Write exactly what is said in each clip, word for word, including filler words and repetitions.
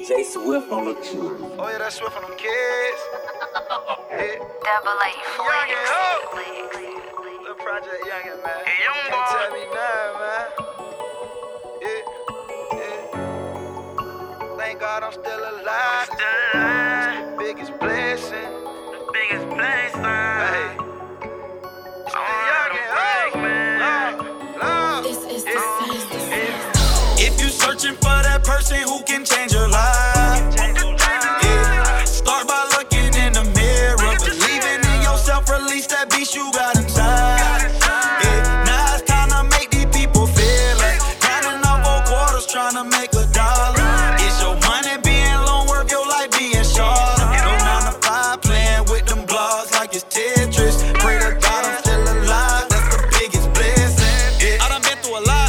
J Swift on the truth. Oh yeah, that's Swift on them kids. Yeah. Double A Youngin' ho. Flex. Little Project Youngin', man. Hey, young Can't boy. tell me nothing, man. Yeah, yeah. Thank God I'm still alive. Still alive. It's the biggest blessing. The biggest blessing. Hey. It's the Youngin' ho. Love, love. This is the Yeah. size, the size. If you searching for that person who can change your life, yeah, start by looking in the mirror, believing in yourself, release that beast you got inside. Yeah, now it's time to make these people feel it. Counting off all quarters, trying to make a dollar. Is your money being long, worth your life being shorter? No nine to five, playing with them blogs like it's Tetris. Pray to God I'm still alive, that's the biggest blessing. Yeah, I done been through a lot.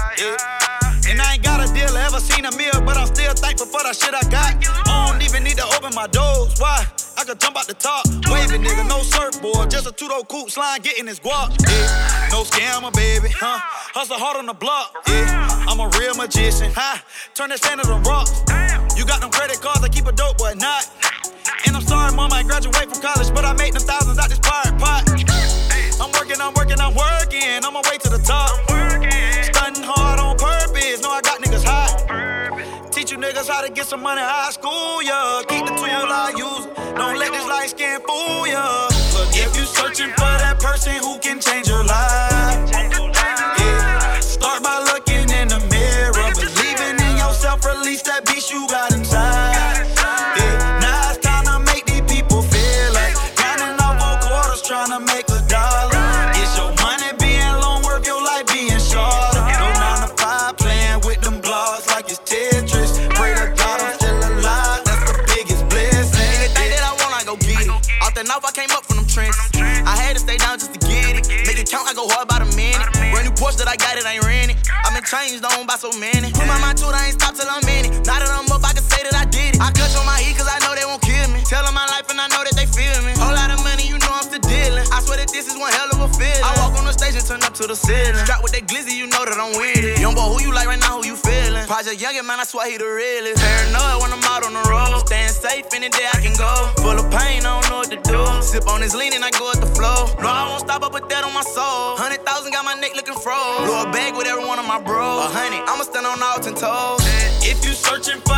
Yeah. And I ain't got a deal, ever seen a meal, but I'm still thankful for that shit I got. I don't even need to open my doors. Why? I could jump out the top, waving nigga, no surfboard, just a two-door coupe slime getting his guap. Yeah, no scammer, baby, huh? Hustle hard on the block. Yeah, I'm a real magician, huh? Turn that sand to rock. You got them credit cards, I keep a dope, but not. And I'm sorry, mom, I ain't graduate from college, but I made them thousands out this pirate pot. I'm working, I'm working, I'm working, on my way to the top. Stunting hard on purpose, know I got niggas hot. Teach you niggas how to get some money, high school, yeah. Keep the tool I use, don't let this light skin fool ya. If you searching for that person who can change your life, yeah, start by looking in the mirror, believing in yourself, release that beast you got inside. Yeah, now it's time to make these people feel like counting off all quarters, trying to make a dollar. Is your money being long, worth your life being shorter? No nine to five, playing with them blogs like it's Tetris. Pray to God I'm still alive, that's the biggest blessing. Anything that I want, I go get it. Off the north, I came up from them trenches. I had to stay down just to get it. Make it count, I go hard by the minute. Brand new Porsche that I got, it ain't rented. I'm in changed on by so many. Put my mind to it, I ain't stop till I'm in it. Now that I'm up, I can say that I did it. I clutch on my E cause I know they won't kill me. Tell them my life and I know that they feel me. Whole lot of money, you know I'm still dealing. I swear that this is one hell of a feeling. I walk on the stage and turn up to the ceiling. Strap with that glizzy, you know that I'm with it. Young boy, who you like right now, who you feeling? Project Youngin', man, I swear he the realest. Paranoid when I'm out on the road. Staying safe any day I can go. Full of pain, I don't know what to do. Sip on this lean and I go at the flow. No, I won't stop, I put that on my soul. Hundred thousand got my neck looking froze. Blow a bag with every one of my bros. A hundred, I'ma stand on all ten toes. If you searching for